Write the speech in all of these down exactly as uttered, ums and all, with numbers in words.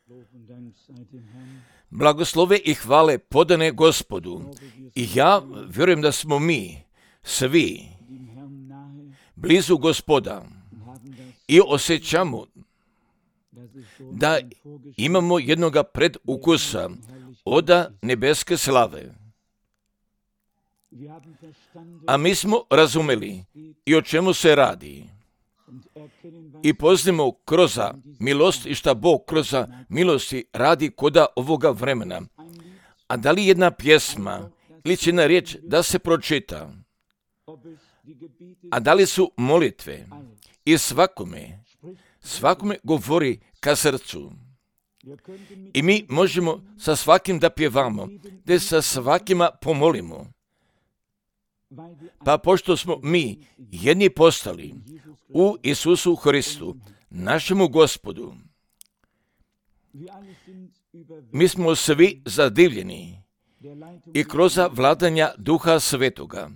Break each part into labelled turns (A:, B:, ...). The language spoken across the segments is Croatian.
A: Blagoslove i hvale podane Gospodu. I ja vjerujem da smo mi svi blizu Gospoda i osjećamo da imamo jednoga predukusa od nebeske slave. A mi smo razumeli i o čemu se radi. I poznamo kroz milost i šta Bog kroz milosti radi koda ovoga vremena. A da li jedna pjesma ili će jedna riječ da se pročita? A da li su molitve? I svakome, svakome govori ka srcu. I mi možemo sa svakim da pjevamo, da sa svakima pomolimo. Pa pošto smo mi jedni postali u Isusu Hristu, našemu Gospodu, mi smo svi zadivljeni i kroz vladanja Duha Svetoga.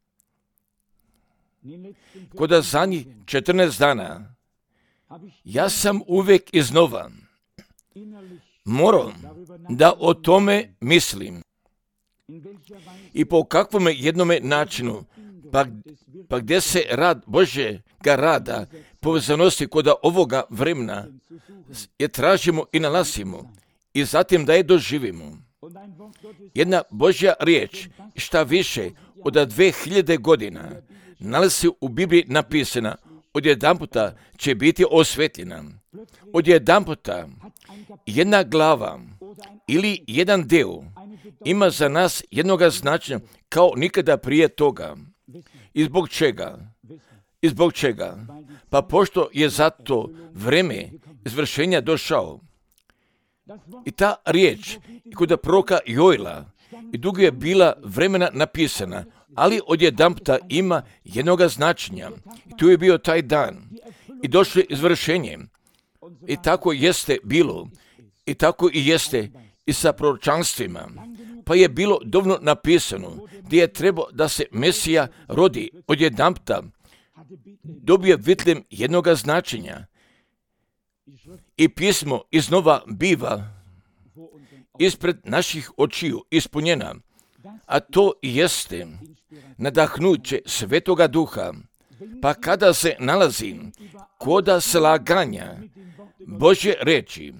A: Koda zadnjih četrnaest dana, ja sam uvijek iznova morao da o tome mislim. I po kakvome jednome načinu, pa, pa gdje se rad Božjega rada povezanosti kod ovoga vremena je tražimo i nalazimo i zatim da je doživimo. Jedna Božja riječ, šta više od dve hiljade godina, nalazi u Bibliji napisana, odjedanputa će biti osvetljena. Odjedanputa jedna glava ili jedan dio ima za nas jednoga značenja kao nikada prije toga. I zbog čega? I zbog čega? Pa pošto je zato vreme izvršenja došao. I ta riječ kod proroka Joela i dugo je bila vremena napisana, ali odjedanputa ima jednoga značenja. I tu je bio taj dan. I došlo je izvršenje. I tako jeste bilo. I tako i jeste i sa proročanstvima. Pa je bilo dovoljno napisano gdje je trebao da se Mesija rodi odjedanputa. Dobije vitljem jednoga značenja. I pismo iznova biva ispred naših očiju ispunjena. A to jeste nadahnuće Svetoga Duha. Pa kada se nalazi koda slaganja Božje reči,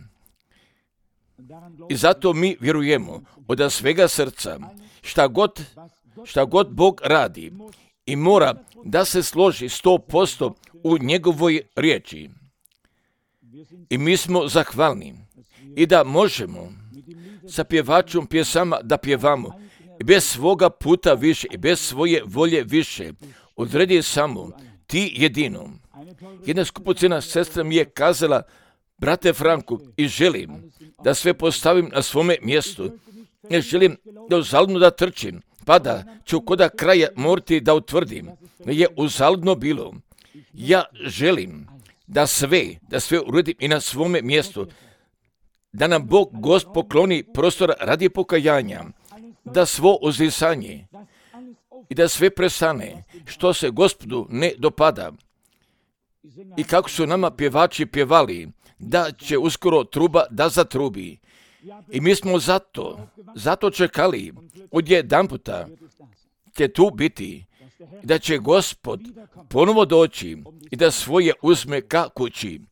A: i zato mi vjerujemo od svega srca šta god, šta god Bog radi i mora da se složi sto posto u njegovoj riječi. I mi smo zahvalni i da možemo sa pjevačom pjesama da pjevamo i bez svoga puta više i bez svoje volje više. Odredi samo ti jedino. Jedna skupocjena sestra mi je kazala, brate Franku, i želim da sve postavim na svome mjestu. Ne želim da uzaludno da trčim, pa da ću koda kraja morati da utvrdim da je uzaludno bilo. Ja želim da sve, da sve uredim i na svome mjestu, da nam Bog Gost pokloni prostora radi pokajanja, da svo uzvisanje i da sve prestane što se Gospodu ne dopada. I kako su nama pjevači pjevali, da će uskoro truba da zatrubi. I mi smo zato, zato čekali odjedanputa će tu biti, da će Gospod ponovo doći i da svoje uzme ka kući.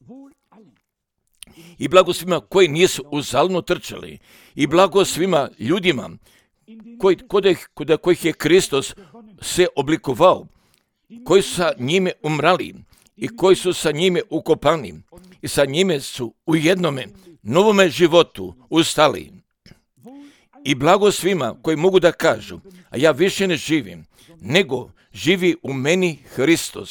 A: I blago svima koji nisu uzaludno trčali, i blago svima ljudima koji, kod, kod kojih je Kristus se oblikovao, koji su sa njime umrali i koji su sa njime ukopani i sa njime su u jednome novome životu ustali. I blago svima koji mogu da kažu, a ja više ne živim, nego živi u meni Hristos.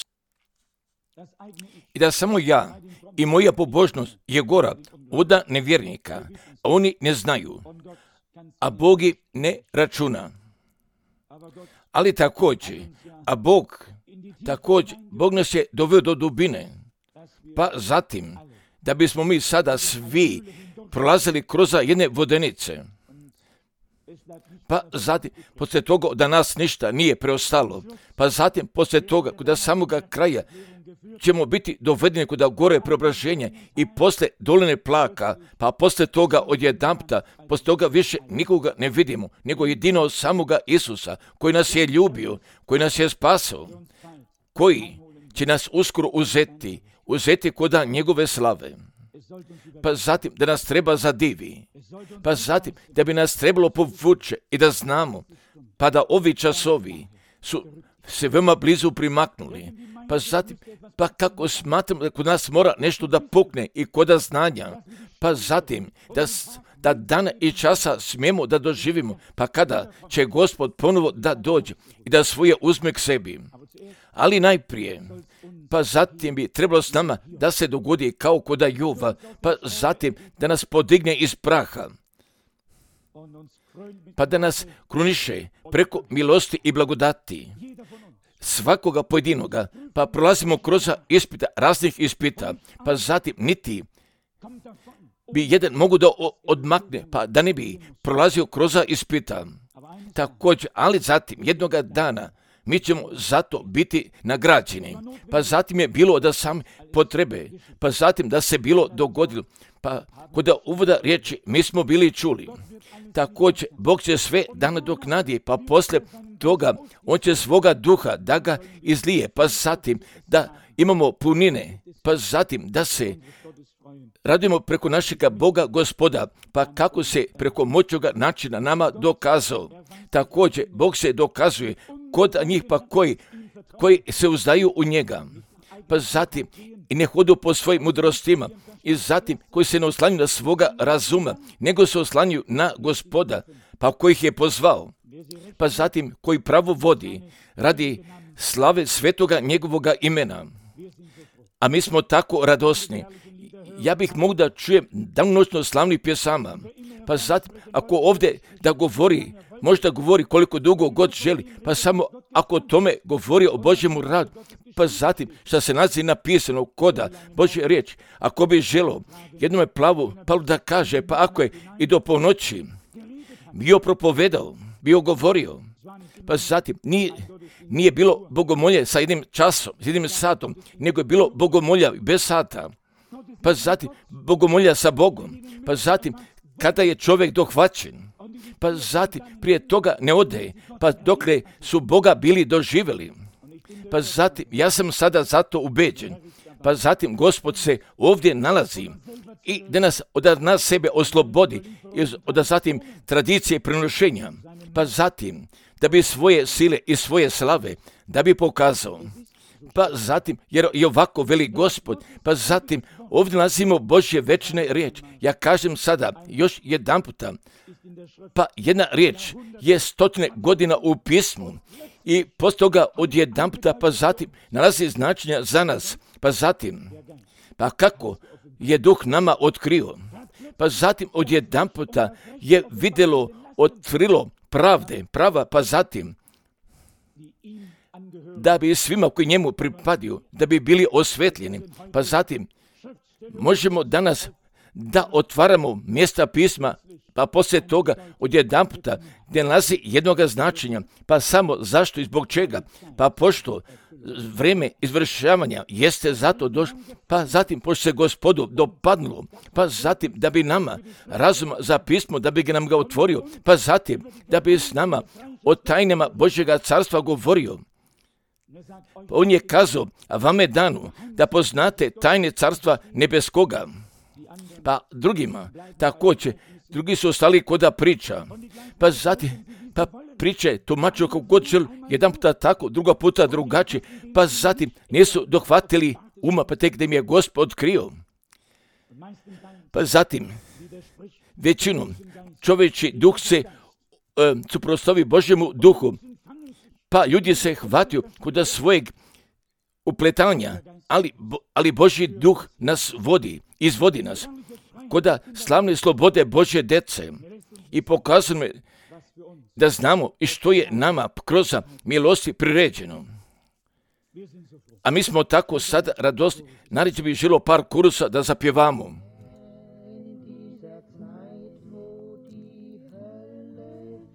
A: I da samo ja i moja pobožnost je gora od nevjernika, a oni ne znaju, a Bog ne računa. Ali također, a Bog, također, Bog nas je doveo do dubine, pa zatim, da bismo mi sada svi prolazili kroz jedne vodenice. Pa zatim, poslije toga da nas ništa nije preostalo, pa zatim poslije toga kod samoga kraja ćemo biti dovedeni kod gore preobraženja i poslije doline plaka, pa poslije toga odjedanputa, poslije toga više nikoga ne vidimo, nego jedino samoga Isusa, koji nas je ljubio, koji nas je spasao, koji će nas uskoro uzeti, uzeti kod njegove slave. Pa zatim da nas treba zadivi, pa zatim da bi nas trebalo povuče i da znamo, pa da ovi časovi su se veoma blizu primaknuli, pa zatim, pa kako smatram da kod nas mora nešto da pukne i kod znanja, pa zatim da, da dana i časa smijemo da doživimo, pa kada će Gospod ponovo da dođe i da svoje uzme k sebi. Ali najprije, pa zatim bi trebalo s nama da se dogodi kao kod Jova, pa zatim da nas podigne iz praha, pa da nas kruniše preko milosti i blagodati svakoga pojedinoga, pa prolazimo kroz ispita, raznih ispita, pa zatim niti bi jedan mogu da odmakne, pa da ne bi prolazio kroz ispita. Također, ali zatim jednoga dana mi ćemo zato biti nagrađeni. Pa zatim je bilo da sam potrebe, pa zatim da se bilo dogodilo, pa kod uvoda riječi mi smo bili čuli. Također, Bog će sve da nadoknadi, pa poslije toga on će svoga duha da ga izlije, pa zatim da imamo punine, pa zatim da se radimo preko našega Boga Gospoda, pa kako se preko moćnoga načina nama dokazao. Također, Bog se dokazuje kod njih pa koji, koji se uzdaju u njega, pa zatim i ne hodu po svojim mudrostima, i zatim koji se ne oslanjuju na svoga razuma, nego se oslanjuju na Gospoda, pa koji ih je pozvao, pa zatim koji pravo vodi radi slave svetoga njegovoga imena. A mi smo tako radosni. Ja bih mogu da čujem danonoćno slavnih pjesama, pa zatim ako ovdje da govori, možda govori koliko dugo god želi, pa samo ako tome govori o Božjemu radu, pa zatim što se nalazi napisano koda Božje riječ, ako bi želo jednome plavu palu da kaže, pa ako je i do ponoći bio propovedao, bio govorio, pa zatim nije, nije bilo bogomolje sa jednim časom, s jednim satom, nego je bilo bogomolja bez sata, pa zatim bogomolja sa Bogom, pa zatim kada je čovjek dohvaćen, pa zatim prije toga ne ode, pa dokle su Boga bili doživjeli. Pa zatim, ja sam sada zato ubeđen, pa zatim Gospod se ovdje nalazi i da nas od nas sebe oslobodi od zatim tradicije prenošenja, pa zatim da bi svoje sile i svoje slave da bi pokazao. Pa zatim, jer i ovako veli Gospod, pa zatim ovdje nalazimo Božje večne riječ. Ja kažem sada još jedan puta, pa jedna riječ je stotine godina u pismu i poslije toga od jedan puta, pa zatim nalazi značenja za nas, pa zatim, pa kako je Duh nama otkrio, pa zatim od jedan puta je vidjelo, otkrilo pravde, prava, pa zatim da bi svima koji njemu pripadaju, da bi bili osvetljeni, pa zatim možemo danas da otvaramo mjesta pisma, pa poslije toga odjedanputa gdje nalazi jednoga značenja, pa samo zašto i zbog čega, pa pošto vrijeme izvršavanja jeste zato došlo, pa zatim pošto se Gospodu dopadnulo, pa zatim da bi nama razum za pismo, da bi ga nam ga otvorio, pa zatim da bi s nama o tajnama Božjega carstva govorio. On je kazao, a vam je dano da poznate tajne carstva nebeskoga. Pa drugima, također, drugi su ostali koda priča. Pa zatim, pa priče tumačio kako god želi, jedan puta tako, druga puta drugačije, pa zatim nisu dohvatili uma, pa tek da im je Gospod otkrio. Pa zatim, većinom, čovječi duh se e, suprotstavi Božjemu duhu, pa ljudi se hvataju kod svojeg upletanja, ali, ali Božji duh nas vodi, izvodi nas, kod slavne slobode Božje dece i pokazuje da znamo i što je nama kroz milosti priređeno. A mi smo tako sad radosni, nareći bi želo par kurusa da zapjevamo.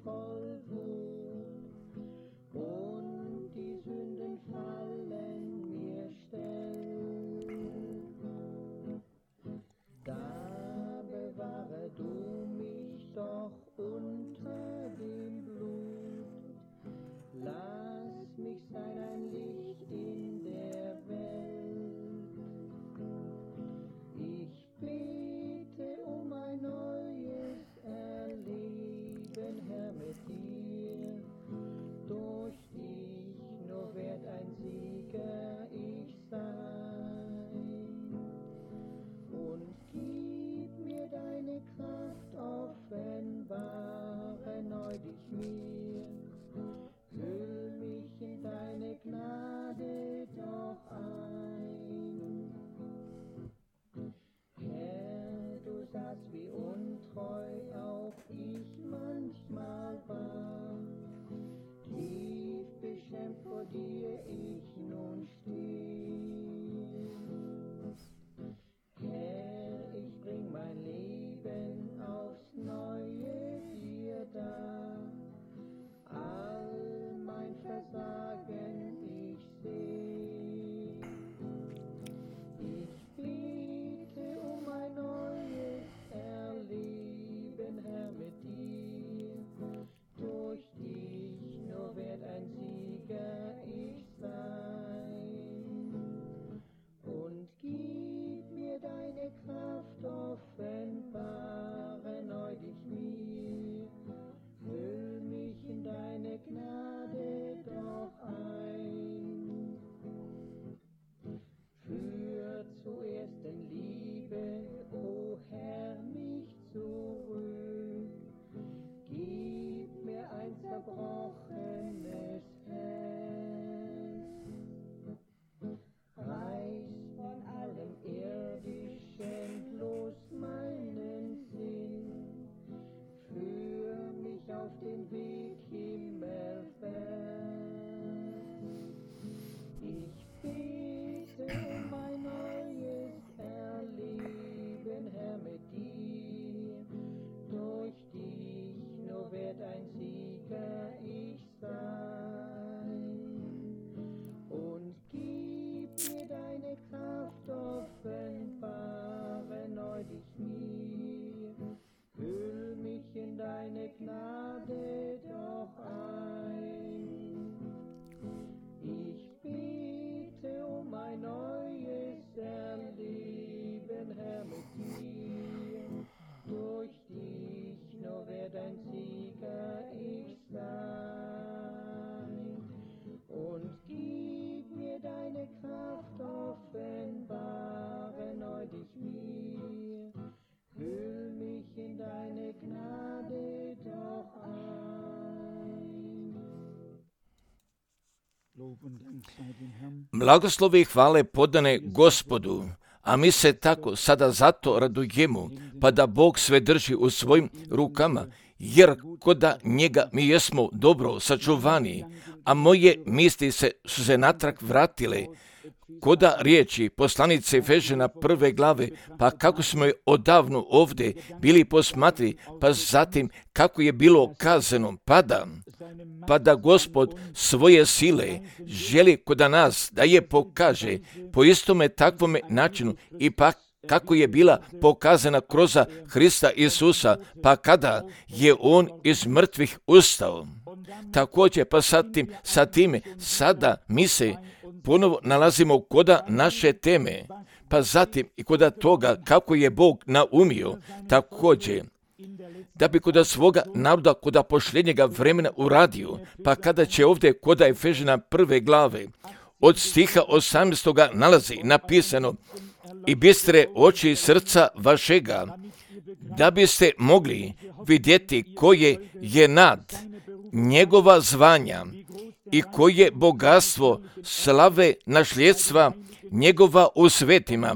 A: Blagoslove i hvale podane Gospodu, a mi se tako sada zato radujemo, pa da Bog sve drži u svojim rukama, jer koda njega mi jesmo dobro sačuvani, a moje misli se, su se natrag vratile, koda riječi poslanice Efežana prve glave, pa kako smo je odavno ovdje bili posmatri, pa zatim kako je bilo kazano, pa da, pa da Gospod svoje sile želi koda nas da je pokaže po istome takvome načinu i pa kako je bila pokazana kroz Hrista Isusa, pa kada je On iz mrtvih ustao. Također, pa sa, tim, sa time, sada mi se ponovo nalazimo koda naše teme, pa zatim i koda toga kako je Bog naumio, također, da bi koda svoga naroda, koda posljednjega vremena uradio, pa kada će ovdje koda Efežana prve glave, od stiha osamnaestog nalazi napisano: i bistre oči srca vašega, da biste mogli vidjeti koje je nad njegova zvanja i koje bogatstvo slave nasljedstva njegova u svetima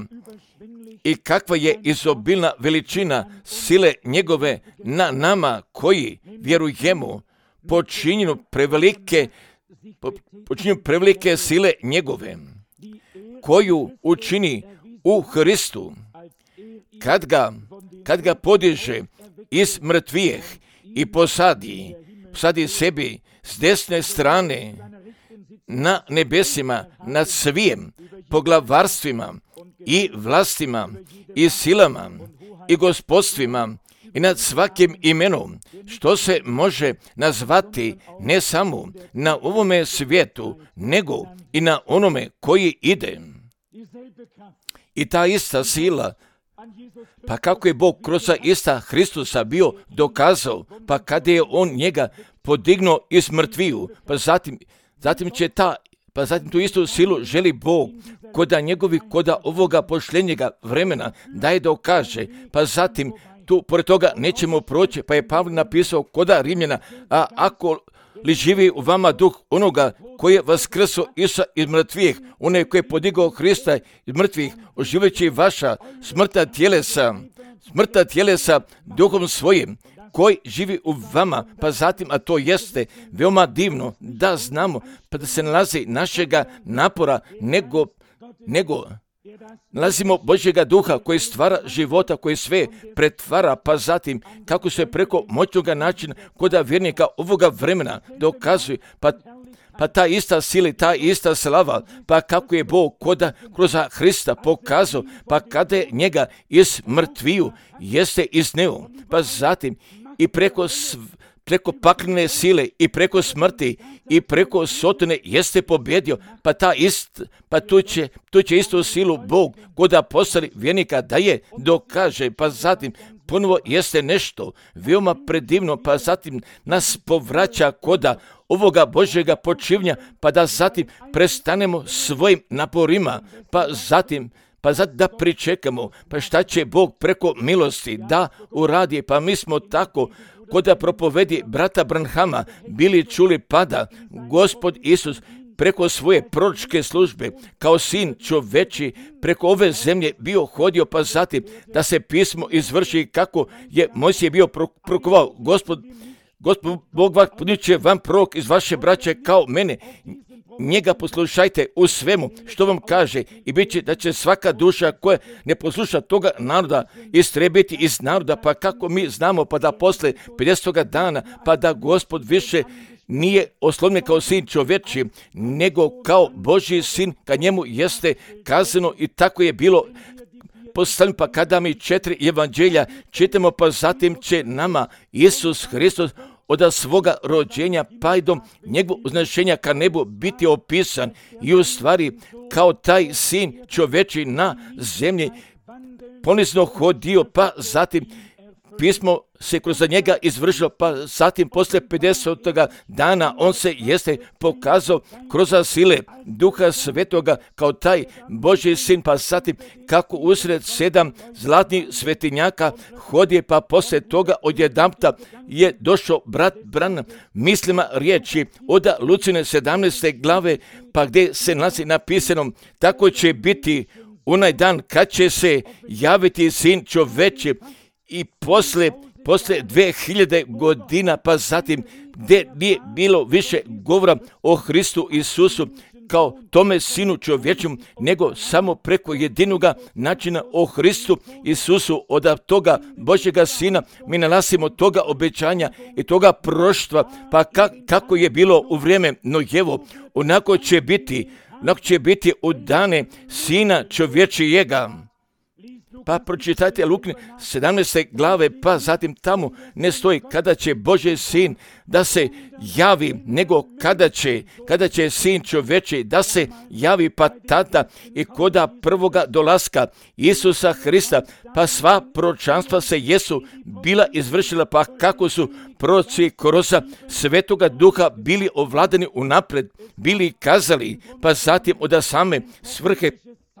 A: i kakva je izobilna veličina sile njegove na nama koji vjerujemo, počinjenu prevelike, počinjenu prevelike sile njegove, koju učini u Hristu, kad ga, kad ga podiže iz mrtvijeh i posadi, posadi sebi s desne strane na nebesima nad svim poglavarstvima i vlastima i silama i gospodstvima i nad svakim imenom, što se može nazvati ne samo na ovome svijetu, nego i na onome koji ide. I ta ista sila, pa kako je Bog kroz ista Hristusa bio dokazao, pa kada je On njega podignuo iz mrtviju, pa zatim, zatim će ta, pa zatim tu istu silu želi Bog koda njegovi, koda ovoga posljednjega vremena da je dokaže, pa zatim tu pored toga nećemo proći, pa je Pavle napisao koda Rimljana, a ako li živi u vama duh onoga koji je vaskrso Isusa iz mrtvih, onaj koji je podigao Hrista iz mrtvih, oživljajući vaša smrtna tjelesa, smrtna tjelesa duhom svojim, koji živi u vama, pa zatim, a to jeste veoma divno da znamo, pa da se nalazi našega napora, nego, nego nalazimo Božjega duha koji stvara života, koji sve pretvara, pa zatim kako se preko moćnoga načina koda vjernika ovoga vremena dokazuje, pa Pa ta ista sila, ta ista slava, pa kako je Bog koda kroz Hrista pokazao, pa kada je njega iz mrtviju jeste izneo, pa zatim i preko, preko paklene sile i preko smrti i preko sotone jeste pobjedio, pa ta ist, pa tu će, tu će istu silu Bog koda poslali vjernika da je dokaže, pa zatim ponovo jeste nešto veoma predivno, pa zatim nas povraća koda ovoga Božjega počivnja, pa da zatim prestanemo svojim naporima, pa zatim, pa zatim da pričekamo, pa šta će Bog preko milosti da uradi, pa mi smo tako koda propovedi brata Branhama bili čuli, pada Gospod Isus preko svoje proročke službe kao sin čoveči preko ove zemlje bio hodio, pa zatim da se pismo izvrši kako je Mojsije bio prokovao. Gospod, Gospod Bog vas podiće vam prorok iz vaše braće kao mene. Njega poslušajte u svemu što vam kaže i bit će da će svaka duša koja ne posluša toga naroda istrebiti iz naroda, pa kako mi znamo, pa da posle pedesetoga dana, pa da Gospod više nije oslovljen kao sin čovječi, nego kao Božji sin, kad njemu jeste kazano i tako je bilo poslani, pa kada mi četiri evanđelja čitamo, pa zatim će nama Isus Hristos od svoga rođenja pa i do njegovog uznešenja ka nebu biti opisan i u stvari kao taj sin čovječi na zemlji ponizno hodio, pa zatim pismo se kroz njega izvršilo, pa zatim poslije pedesetoga dana on se jeste pokazao kroz sile Duha Svetoga kao taj Božji sin, pa zatim kako usred sedam zlatnih svetinjaka hodije, pa poslije toga odjedanputa je došao brat Branham mislima riječi od Lucine sedamnaeste glave, pa gdje se nalazi napisano: tako će biti onaj dan kad će se javiti sin čoveči. I poslije, poslije dve hiljade godina, pa zatim gdje nije bilo više govora o Hristu Isusu kao tome sinu čovječom, nego samo preko jedinoga načina o Hristu Isusu, od toga Božjega sina mi nalazimo toga obećanja i toga proštva, pa ka, kako je bilo u vrijeme Nojevo, onako će biti, onako će biti u dane sina čovječijega. Pa pročitajte Lukine sedamnaeste glave, pa zatim tamo ne stoji kada će Božji sin da se javi, nego kada će, kada će sin čovječi da se javi, pa tada i koda prvoga dolaska Isusa Hrista, pa sva proročanstva se jesu bila izvršila, pa kako su proroci kroz Svetoga Duha bili ovladani unaprijed, bili kazali, pa zatim od same svrhe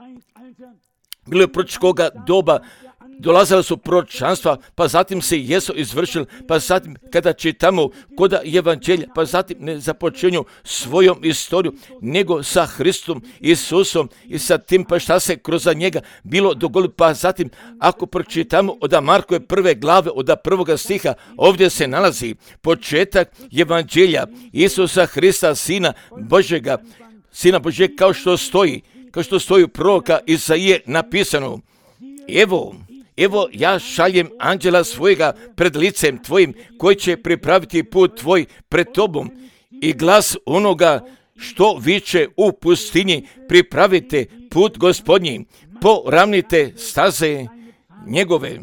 A: bilo je proročkoga doba, dolazila su proročanstva, pa zatim se jesu izvršili, pa zatim kada čitamo koda evanđelja, pa zatim ne započinju svojom istoriju, nego sa Hristom Isusom i sa tim pa šta se kroz njega bilo dogodilo, pa zatim ako pročitamo od Markove prve glave, od prvoga stiha, ovdje se nalazi početak evanđelja Isusa Hrista, Sina Božjega, Sina Božjega, kao što stoji, kao što stoji u proroka Isaije napisano: evo, evo ja šaljem anđela svojega pred licem tvojim, koji će pripraviti put tvoj pred tobom. I glas onoga što viče u pustinji: pripravite put Gospodnji, poravnite staze njegove.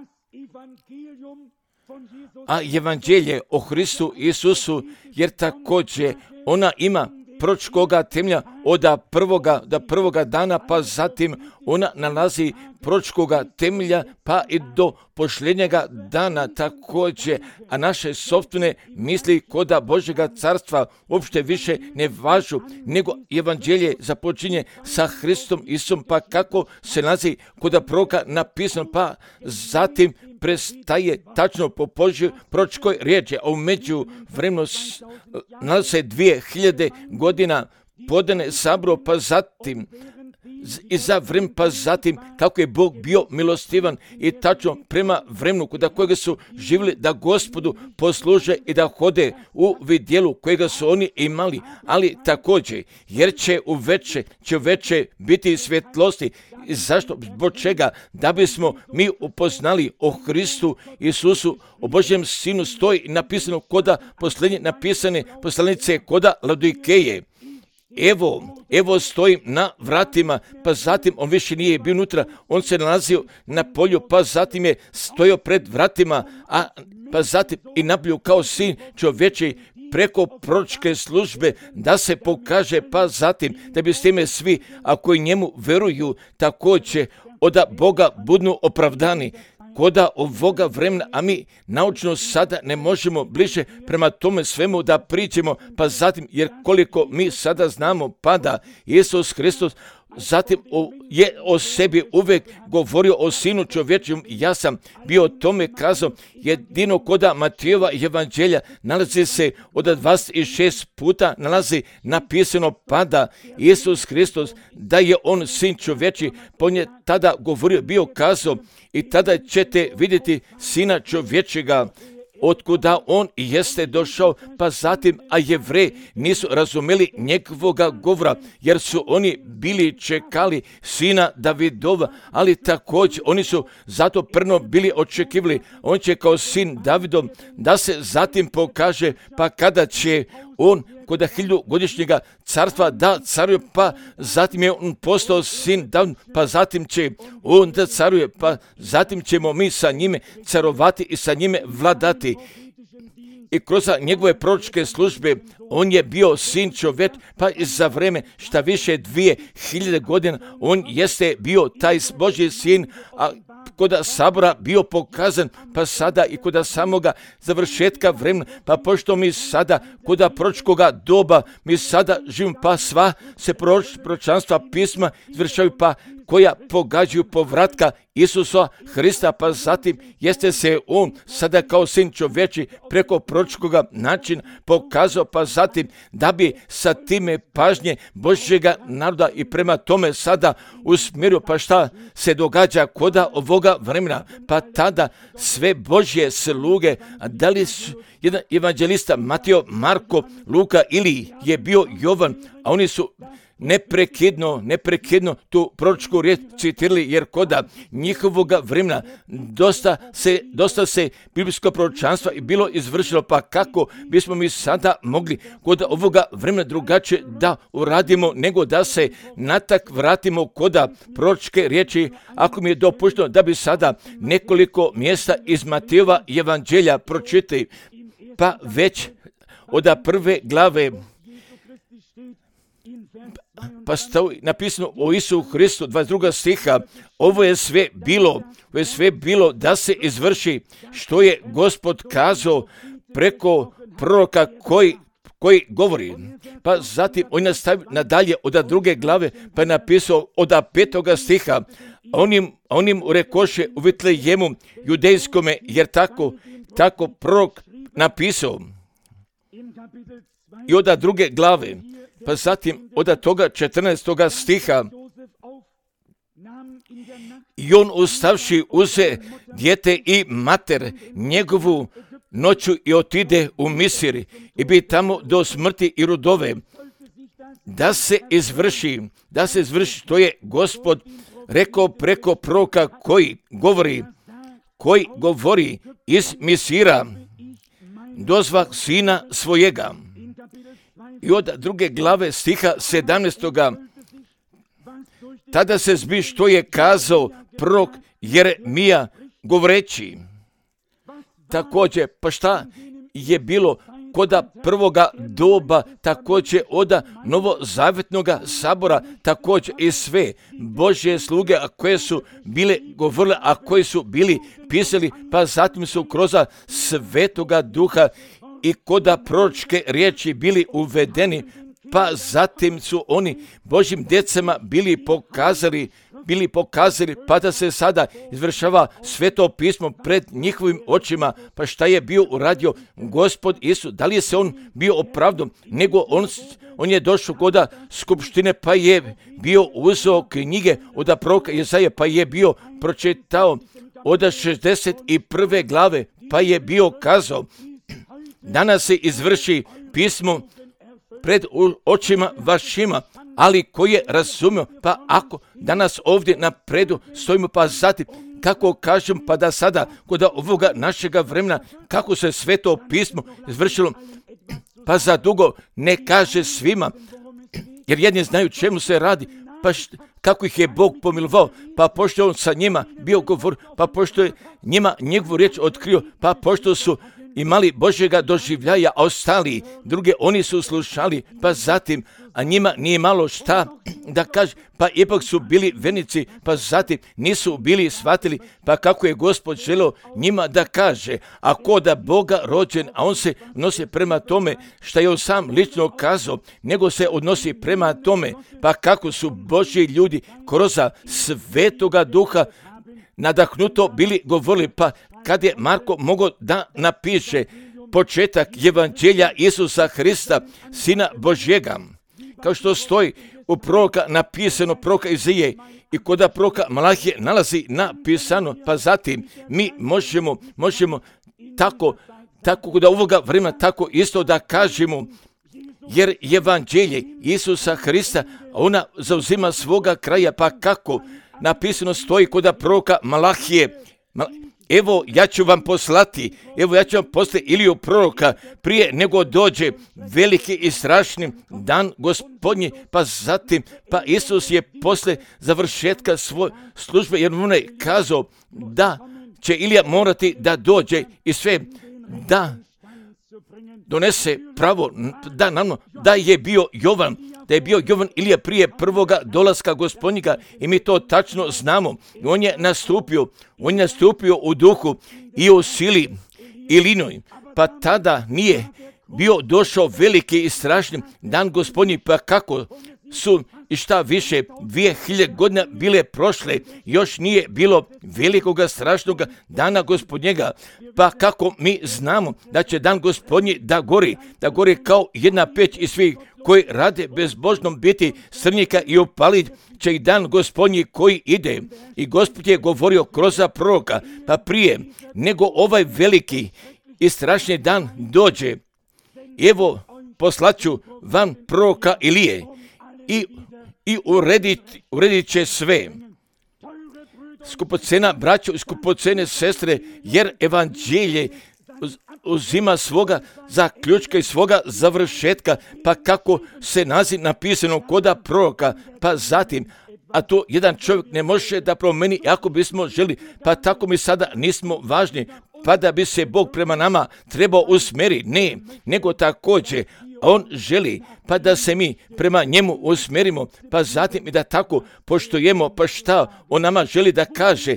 A: A evanđelje o Hristu Isusu, jer također ona ima proročkoga temelja od prvoga, do prvoga dana, pa zatim ona nalazi proročkoga temelja pa i do posljednjega dana također, a naše sopstvene misli koda Božjega carstva uopšte više ne važu, nego evanđelje započinje sa Hristom Isusom, pa kako se nalazi koda proroka napisano, pa zatim prestaje tačno po Božjoj proročkoj riječi, a u međuvremenu nalazi se dvije hiljade godina podane sabro, pa zatim i za vreme, pa zatim kako je Bog bio milostivan i tačno prema vremenu kod kojega su živjeli da Gospodu posluže i da hode u vidjelu kojega su oni imali, ali također jer će u veče, će veče biti svjetlosti. I zašto? Zbog čega? Da bismo mi upoznali o Hristu Isusu, o Božjem Sinu, stoji napisano koda posljednje napisane poslanice koda Laodikeje. Evo, evo stojim na vratima, pa zatim on više nije bio unutra, on se nalazio na polju, pa zatim je stojao pred vratima, a pa zatim i nablju kao sin čovječi preko proročke službe da se pokaže, pa zatim da bi s time svi, ako i njemu veruju, također od Boga budnu opravdani. Koda ovoga vremena, a mi naučno sada ne možemo bliže prema tome svemu da pričamo, pa zatim, jer koliko mi sada znamo, pada Isus Hristos, zatim je o sebi uvijek govorio o sinu čovječjem. Ja sam bio o tome kazao, jedino koda Matijeva evanđelja nalazi se od dvadeset šest puta nalazi napisano pada Isus Hristos, da je on sin čovječji, on je tada govorio, bio kazao: i tada ćete vidjeti sina čovječjega, otkuda on jeste došao, pa zatim, a Jevreji nisu razumeli njegovoga govora, jer su oni bili čekali sina Davidova, ali također oni su zato prno bili očekivali, on će kao sin Davidov da se zatim pokaže, pa kada će on kod hiljadugodišnjega carstva da caruje, pa zatim je on postao sin David, pa zatim će on da caruje, pa zatim ćemo mi sa njime carovati i sa njime vladati. I kroz njegove proročke službe on je bio sin čovjek, pa i za vreme šta više dvije hiljade godina on jeste bio taj Božji sin, a koda sabora bio pokazan, pa sada i koda samoga završetka vremena, pa pošto mi sada koda proročkoga doba, mi sada živimo, pa sva se proročanstva pisma izvršavaju, pa koja pogađaju povratka Isusa Hrista, pa zatim jeste se on sada kao sin čovječi preko proročkoga načina pokazao, pa zatim da bi sa time pažnje Božjega naroda i prema tome sada usmjerio, pa šta se događa koda ovoga vremena, pa tada sve Božje sluge, a da li su jedan evanđelista Mateo, Marko, Luka ili je bio Jovan, a oni su neprekidno, neprekidno tu proročku riječ citirali, jer koda njihovoga vremena dosta se, dosta se biblijsko proročanstvo i bilo izvršilo, pa kako bismo mi sada mogli koda ovoga vremena drugačije da uradimo, nego da se natak vratimo koda proročke riječi, ako mi je dopušteno da bi sada nekoliko mjesta iz Matejova evanđelja pročitali, pa već od prve glave, pa stoji napisano o Isusu Hristu, dvadeset druga stiha, ovo je sve bilo, ovo je sve bilo da se izvrši što je Gospod kazao preko proroka koji, koji govori. Pa zatim on nastavi nadalje od druge glave, pa je napisao od petoga stiha, onim, onim rekoše u Vitlejemu judejskome, jer tako, tako prorok napisao. I od druge glave, pa zatim od toga četrnaestoga stiha, i on ustavši uze dijete i mater njegovu noću i otide u Misir i bi tamo do smrti i rudove, da se izvrši, da se izvrši što je Gospod rekao preko proroka koji govori, koji govori iz Misira, dozva sina svojega. I od druge glave stiha sedamnaestoga, tada se zbi što je kazao prorok Jeremija govoreći. Također, pa šta je bilo koda prvoga doba, također od novozavjetnoga sabora, također i sve Božje sluge, a koje su bile govorile, a koji su bili pisali, pa zatim su kroz Svetoga Duha i koda proročke riječi bili uvedeni, pa zatim su oni Božjim djecama bili pokazali, bili pokazali, pa da se sada izvršava Sveto pismo pred njihovim očima. Pa šta je bio uradio Gospod Isus? Da li je se on bio opravdan, nego on, on je došao koda skupštine, pa je bio uzeo knjige od proroka Jesaje, pa je bio pročitao od šezdeset prve glave, pa je bio kazao, danas se izvrši pismo pred očima vašima, ali koji je razumio, pa ako danas ovdje na predu stojimo, pa zatim, kako kažem, pa da sada kod ovoga našega vremena, kako se Sveto pismo izvršilo, pa za dugo ne kaže svima, jer jedni znaju čemu se radi, pa št, kako ih je Bog pomilovao, pa pošto on sa njima bio govor, pa pošto je njima njegovu riječ otkrio, pa pošto su imali Božjega doživljaja, a ostali druge oni su slušali, pa zatim, a njima nije malo šta da kaže, pa ipak su bili vernici, pa zatim nisu bili shvatili, pa kako je Gospod želeo njima da kaže, a ko da Boga rođen, a on se odnosi prema tome što je on sam lično kazao, nego se odnosi prema tome, pa kako su Božji ljudi kroz Svetoga Duha nadahnuto bili govorili, pa kad je Marko mogao da napiše početak evanđelja Isusa Hrista, Sina Božjega, kao što stoji u proroka napisano, proroka Izije, i kod proroka Malahije nalazi napisano, pa zatim mi možemo, možemo tako, tako kod ovoga vremena tako isto da kažemo, jer evanđelje Isusa Hrista, ona zauzima svoga kraja, pa kako napisano stoji kod proroka Malahije, evo ja ću vam poslati, evo ja ću vam poslati Iliju proroka prije nego dođe veliki i strašni dan Gospodnji, pa zatim, pa Isus je posle završetka svoje službe, jer on je kazao da će Ilija morati da dođe i sve da donese pravo, da naravno da je bio Jovan da je bio Jovan Ilija prije prvoga dolaska Gospodnjega i mi to tačno znamo. On je nastupio, on je nastupio u duhu i u sili i linoj, pa tada nije bio došao veliki i strašni dan Gospodnji, pa kako su i šta više, dvije hiljade godina bile prošle, još nije bilo velikoga strašnoga dana Gospodnjega, pa kako mi znamo da će dan Gospodnji da gori, da gori kao jedna peć i svi koji rade bezbožnom biti srnjika i opalit će i dan Gospodnji koji ide. I Gospod je govorio kroz proroka, pa prije nego ovaj veliki i strašni dan dođe, evo poslaću vam proroka Ilije i, i uredit, uredit će sve. Skupocena braćo i skupocene sestre, jer evanđelje uzima svoga zaključka i svoga završetka, pa kako se naziv napisano koda proroka, pa zatim, a to jedan čovjek ne može da promeni ako bismo želi, pa tako mi sada nismo važni, pa da bi se Bog prema nama trebao usmjeriti, ne, nego također on želi, pa da se mi prema njemu usmjerimo, pa zatim i da tako poštujemo, pa šta on nama želi da kaže,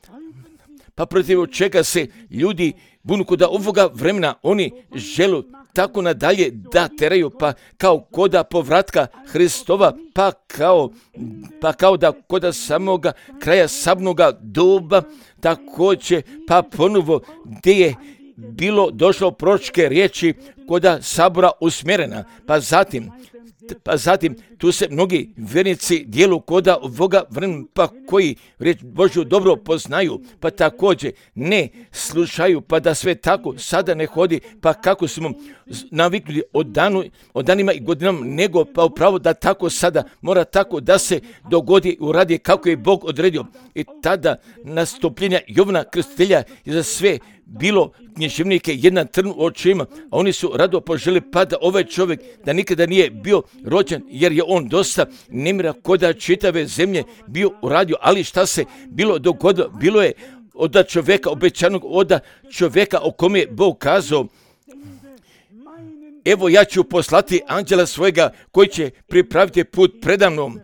A: pa protiv čega se ljudi bunu koda ovoga vremena, oni žele tako nadalje da teraju, pa kao koda povratka Hristova, pa kao, pa kao da koda samoga kraja sabnoga doba, također pa ponovo gdje je bilo došlo proročke riječi koda sabora usmjerena, pa zatim pa zatim tu se mnogi vjernici dijelu koda ovoga vremena, pa koji riječ Božju dobro poznaju, pa također ne slušaju, pa da sve tako sada ne hodi, pa kako smo naviknuli od, danu, od danima i godinama, nego pa upravo da tako sada mora tako da se dogodi, uradi kako je Bog odredio. I tada nastupljenja Jovana Krstitelja je za sve bilo književnike jedan trn u očima, a oni su rado poželi pa da ovaj čovjek da nikada nije bio rođen, jer je on dosta nemira koda čitave zemlje bio uradio, ali šta se bilo dogodilo, bilo je od čovjeka obećanog, od čovjeka o kome je Bog kazao, evo ja ću poslati anđela svojega koji će pripraviti put predamnom.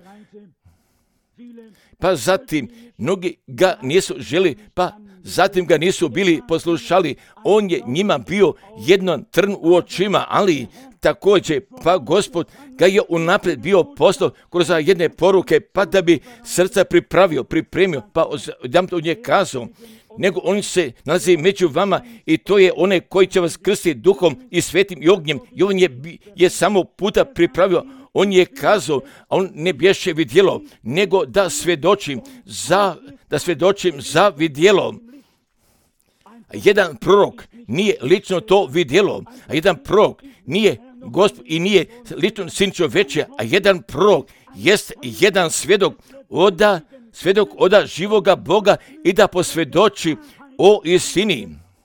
A: Pa zatim mnogi ga nisu želi, pa zatim ga nisu bili poslušali, on je njima bio jedan trn u očima, ali također pa Gospod ga je unaprijed bio poslao kroz jedne poruke, pa da bi srca pripravio, pripremio, pa odam to nje kazao, nego on se nalazi među vama i to je onaj koji će vas krstiti duhom i svetim i ognjem, i on je, je samo puta pripravio. On je kazao, a on ne bješe vidjelo, nego da svjedočim za, da svjedočim za vidjelo. Jedan prorok nije lično to vidjelo, a jedan prorok nije Gospod i nije lično sin čovječja, a jedan prorok jest jedan svjedok oda, svjedok oda živoga Boga i da posvjedoči o istini.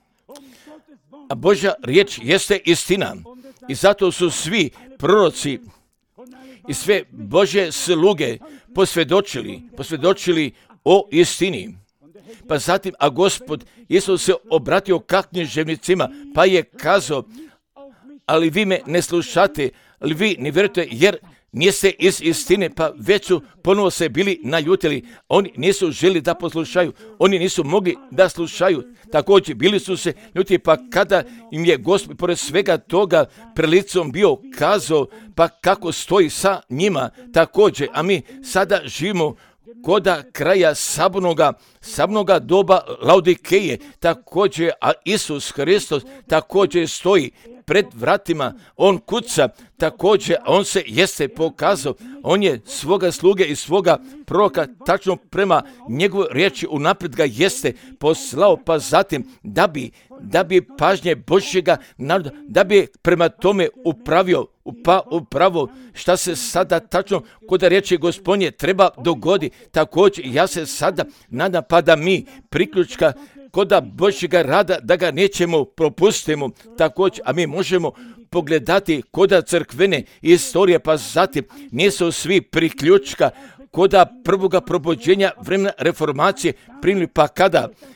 A: A Božja riječ jeste istina i zato su svi proroci i sve Božje sluge posvjedočili, posvjedočili o istini. Pa zatim, a Gospod Isus se obratio ka književnicima, pa je kazao, ali vi me ne slušate, ali vi ne vjerujete, jer niste iz istine, pa već su ponovo se bili naljutili. Oni nisu želi da poslušaju, oni nisu mogli da slušaju. Također bili su se ljuti, pa kada im je Gospod pored svega toga prelicom bio kazao, pa kako stoji sa njima također, a mi sada živimo koda kraja sabnoga, sabnoga doba Laodikeje, također, a Isus Hristos također stoji pred vratima, on kuca, također, on se jeste pokazao, on je svoga sluge i svoga proroka tačno prema njegovoj riječi unaprijed ga jeste poslao, pa zatim da bi, da bi pažnje Božjega naroda, da bi prema tome upravio, pa upravo šta se sada tačno kod riječi Gospodnje treba dogodi. Također ja se sada nadam pa da mi priključka koda Božjega rada da ga nećemo propustimo također, a mi možemo pogledati koda crkvene istorije, pa zatim nisu svi priključka koda prvoga probuđenja vremena reformacije primili, pa kada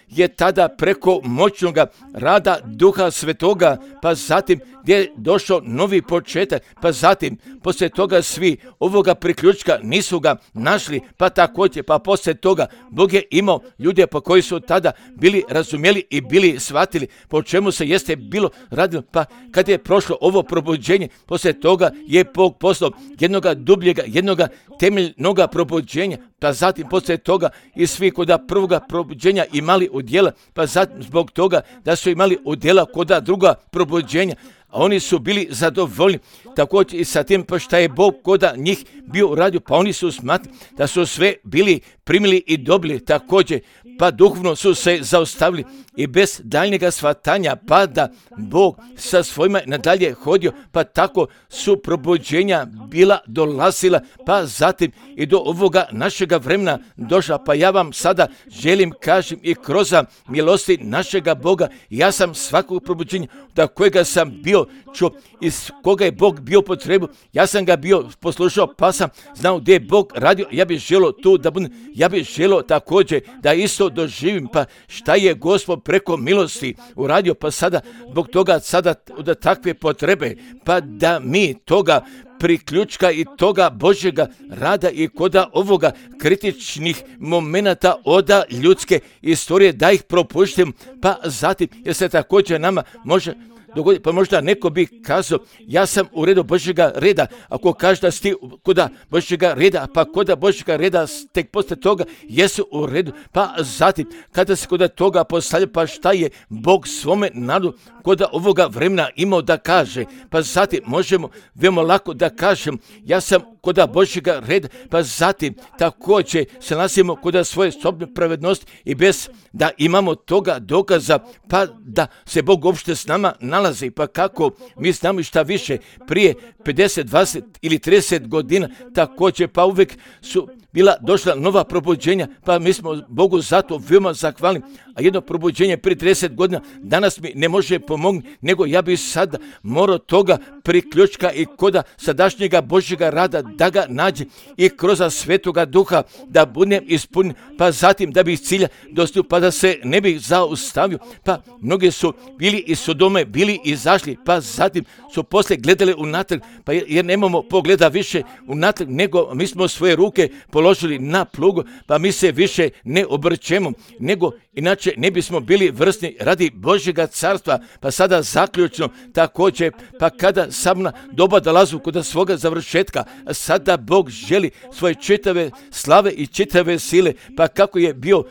A: je tada preko moćnog rada Duha Svetoga, pa zatim gdje je došao novi početak, pa zatim poslije toga svi ovoga priključka nisu ga našli, pa također, pa poslije toga Bog je imao ljude po koji su tada bili razumjeli i bili shvatili po čemu se jeste bilo radilo, pa kad je prošlo ovo probuđenje, poslije toga je Bog poslao jednoga dubljega, jednoga temeljnoga probuđenja, pa zatim poslije toga i svi koda prvoga probuđenja imali udjela, pa zatim zbog toga da su imali udjela koda druga probuđenja, a oni su bili zadovoljni također i sa tim pa šta je Bog koda njih bio uradio, pa oni su smatrali da su sve bili primili i dobili također, pa duhovno su se zaustavili i bez daljnjega shvatanja, pa da Bog sa svojima nadalje hodio, pa tako su probuđenja bila dolazila, pa zatim i do ovoga našega vremena došla, pa ja vam sada želim kažem i kroz milosti našega Boga, ja sam svakog probuđenja da kojega sam bio čuo, iz koga je Bog bio potrebu, ja sam ga bio poslušao, pa sam znao gdje je Bog radio, ja bih želio tu da budem, ja bih želio također da isto doživim, pa šta je Gospod preko milosti uradio, pa sada zbog toga sada da takve potrebe, pa da mi toga priključka i toga Božjega rada i koda ovoga kritičnih momenata oda ljudske istorije da ih propuštim, pa zatim jer se također nama može dogoditi, pa možda neko bi kazao ja sam u redu Božjega reda, ako kaže da si koda Božjega reda, pa koda Božjega reda tek poslije toga jesu u redu, pa zatim kada se koda toga postavlja, pa šta je Bog svome narodu koda ovoga vremena imao da kaže, pa zatim možemo veoma lako da kažem ja sam koda Božjega reda, pa zatim također se nalazimo koda svoje sobne pravednosti i bez da imamo toga dokaza, pa da se Bog uopšte s nama nalazi, pa kako mi znamo šta više prije pedeset, dvadeset ili trideset godina također, pa uvijek su bila došla nova probuđenja, pa mi smo Bogu zato veoma zahvalni, a jedno probuđenje prije trideset godina danas mi ne može pomognuti, nego ja bih sada morao toga priključka i koda sadašnjega Božjega rada da ga nađe i kroz Svetoga Duha da budem ispunjen, pa zatim da bih cilja dostio, pa da se ne bih zaustavio, pa mnogi su bili iz Sodome, bili izašli, pa zatim su poslije gledali unatrag, pa jer nemamo pogleda više unatrag, nego mi smo svoje ruke položili na plugu, pa mi se više ne obrćemo, nego inače ne bismo bili vrsni radi Božjega carstva, pa sada zaključno također, pa kada samna doba dolazu kod svoga završetka, sada Bog želi svoje čitave slave i čitave sile, pa kako je bio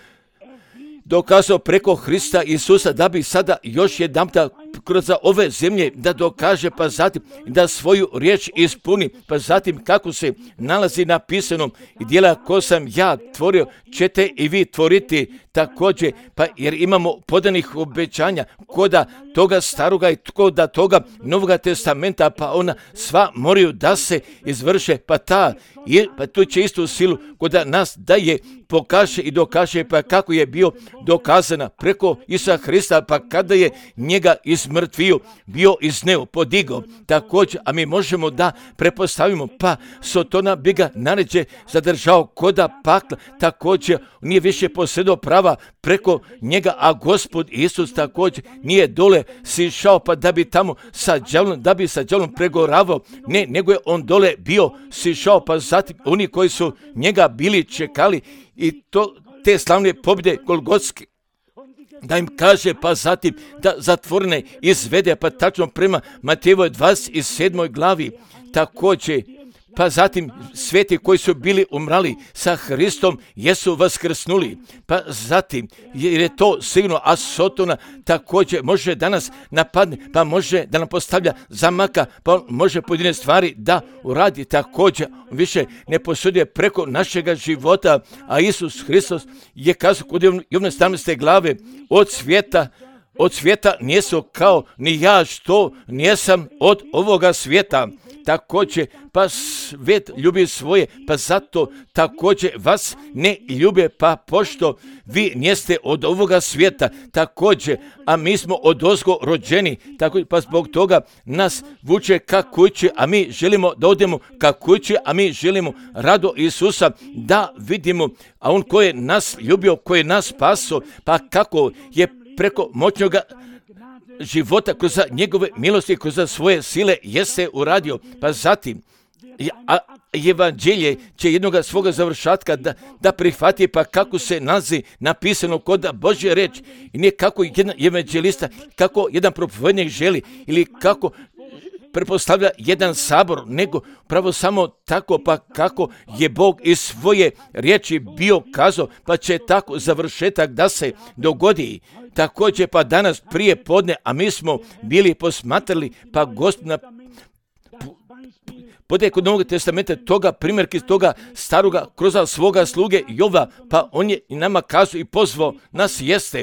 A: dokazao preko Hrista Isusa da bi sada još jedanputa kroz ove zemlje da dokaže, pa zatim da svoju riječ ispuni, pa zatim kako se nalazi napisano i djela ko sam ja tvorio ćete i vi tvoriti također, pa jer imamo podanih obećanja koda toga staroga i koda toga Novoga testamenta, pa ona sva moraju da se izvrše, pa ta je, pa tu će istu silu koda nas da je pokaže i dokaže, pa kako je bio dokazana preko Isusa Hrista, pa kada je njega izmrtvio, bio iz neo, podigao, također, a mi možemo da prepostavimo, pa Sotona bi ga naređe zadržao koda pakla, također nije više posjedao prava preko njega, a Gospod Isus također nije dole sišao, pa da bi tamo sa đavlom, da bi sa đavlom pregoravao, ne, nego je on dole bio sišao, pa zatim oni koji su njega bili čekali i to te slavne pobjede Golgotske, da im kaže, pa zatim da zatvorene izvede, pa tačno prema Matejevoj dvadeset sedmoj glavi, također, pa zatim sveti koji su bili umrali sa Hristom jesu vaskrsnuli, pa zatim, jer je to sigurno, a Sotona također može danas napadne, pa može da nam postavlja zamaka, pa može pojedine stvari da uradi također, više ne posuduje preko našega života, a Isus Hristos je kazao kod Jovane sedamnaeste glave, od svijeta, od svijeta nijesu kao ni ja što nijesam od ovoga svijeta. također, pa svet ljubi svoje, pa zato također vas ne ljube, pa pošto vi njeste od ovoga svijeta, također, a mi smo odozgo rođeni, tako, pa zbog toga nas vuče ka kući, a mi želimo da odemo ka kući, a mi želimo rado Isusa da vidimo, a on koji je nas ljubio, koji je nas spaso, pa kako je preko moćnoga života, kroz njegove milosti, kroz svoje sile jeste uradio. Pa zatim, a evanđelje će jednoga svoga završatka da, da prihvati, pa kako se nalazi napisano kod Božje reč, i ne kako jedan evanđelista, kako jedan propovednik želi, ili kako pretpostavlja jedan sabor, nego pravo samo tako, pa kako je Bog iz svoje riječi bio kazao, pa će tako završetak da se dogodi. Također pa danas prije podne, a mi smo bili posmatrali, pa Gospodina podje kod Novog testamenta toga primjerke toga staroga kroz svoga sluge Jova, pa on je i nama kazao i pozvao nas jeste